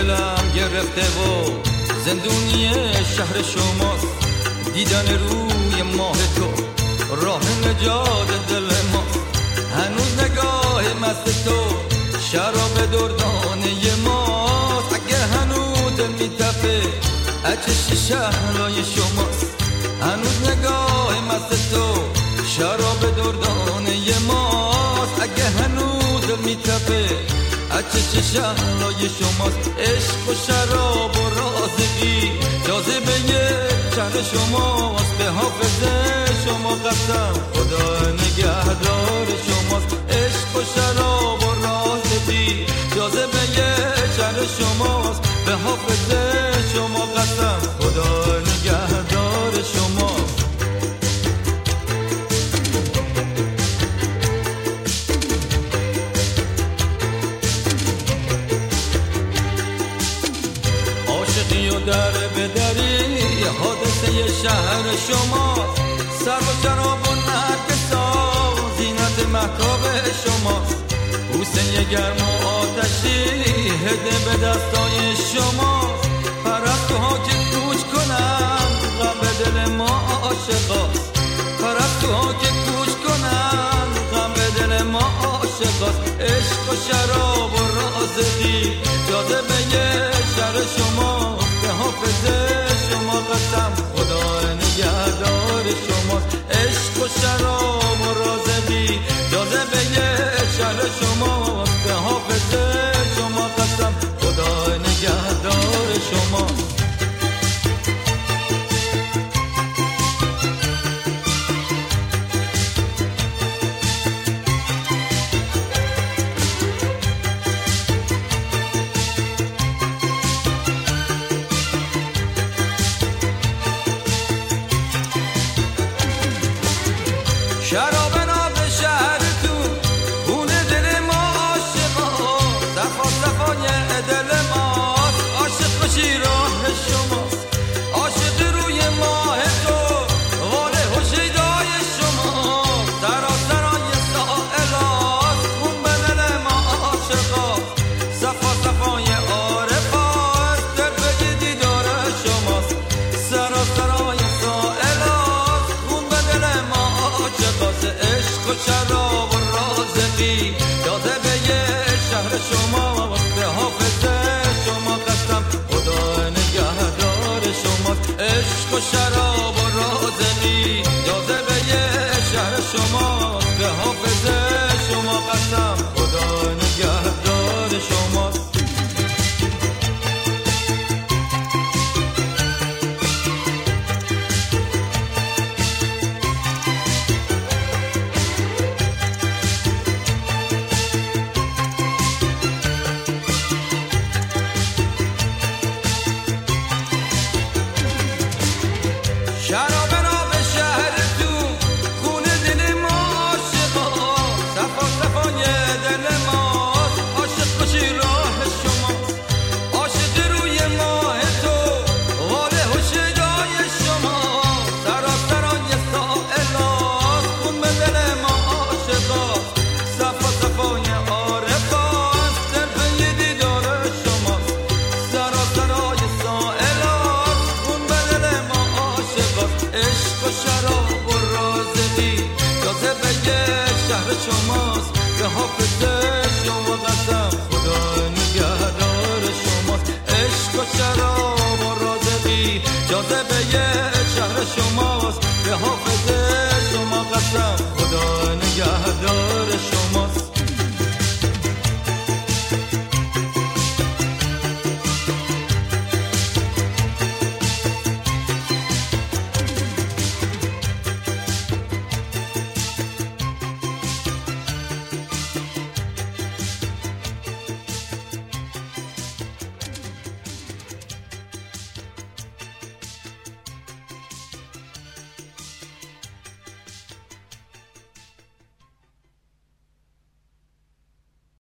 دلم گرفته و زندونی شهر شماست. دیدن روی ماه تو راه نجات دل ماست. هنوز نگاه مست تو شراب دردانه ماست. اگه هنوز دل میتپه اچش شهرهای شماست. هنوز نگاه مست تو شراب دردانه ماست. اگه هنوز دل میتپه اچش شهرهای شماست. عشق و شراب و رازگی جاذبه شهر شماست. به حافظ شما قسم خدا نگهدار شماست. عشق و شراب و رازگی جاذبه شهر شماست. به حافظ شما قسم خدا نگهدار شماست. عاشقی و در بدری حادثه شهر شماست. سر و شراب و نرگسا زینت مهتاب شماست. بوسه گرم و آتشی هده به دستای شماست. پرستوها که گوش کنن غم به دل ما عاشقاست. پرستوها که گوش کنن غم به دل ما عاشقاست. عشق و شراب و رازگی جاذبه شهر شماست. به حافظ شما قسم خدا نگهدار شماست. عشق و شراب و رازگی جاذبه شهر شماست. به حافظ شما قسم خدا نگهدار شماست. شراب ناب شهر تو خونه دل ما عاشقا. صفا صفای دل ماست. عاشق بشی راه شماست. عاشق روی ماه تو واله و شیدای شما. سراسرای سائلات خون به دل ما عاشقا. صفا صفای عارفات در به دیدار شماست. سراسرای سائلات خون به دل ما عاشقاست. عشق و شراب و رازگی جاذبه شهر شماست. به حافظ شما قسم خدا نگهدار شماست. عشق و شراب و رازگی جاذبه شهر شماست. به حافظ شما قسم خدا نگهدار شماست. شراب ناب شهر تو خونه دل ما عاشقا. صفا صفای دل ماست. عاشق بشی راه شماست. عاشق روی ماه تو واله و شیدای شما. سراسرای سائلات خون به دل ما عاشقاست. صفا صفای عارفات در پی دیدار شماست. سراسرای سائلات خون به دل ما عاشقاست. عشق و شراب و رازگی جاذبه شهر شماست. به حافظ شما قسم خدا نگهدار شماست. عشق و شراب و رازگی جاذبه شهر شماست. به حافظ شما قسم خدا نگهدار